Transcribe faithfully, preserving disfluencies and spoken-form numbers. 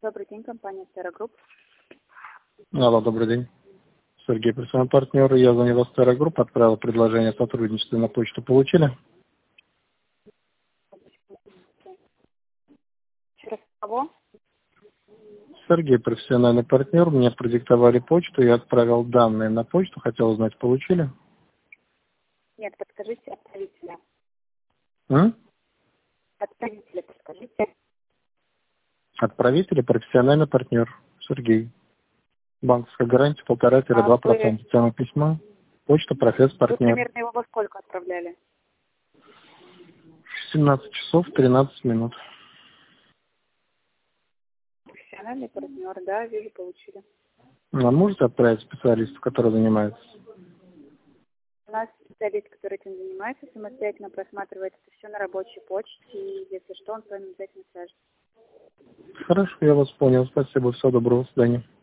Добрый день, компания Terra Group. Алло, добрый день. Сергей, профессиональный партнер. Я звонил из Terra Group, отправил предложение о сотрудничестве на почту. Получили? Через кого? Сергей, профессиональный партнер. Мне продиктовали почту, я отправил данные на почту. Хотел узнать, получили? Нет, подскажите отправителя. М? Отправителя подскажите. Отправитель и профессиональный партнер. Сергей. Банковская гарантия А полтора-два вы, процента. Тема письма. Почта професс вы партнер. примерно его во сколько отправляли? семнадцать часов тринадцать минут. Профессиональный партнер, да, вижу, получили. А можете отправить специалисту, который занимается? У нас специалист, который этим занимается, самостоятельно просматривает это все на рабочей почте, и если что, он с вами обязательно свяжется. Хорошо, я вас понял. Спасибо. Всего доброго. До свидания.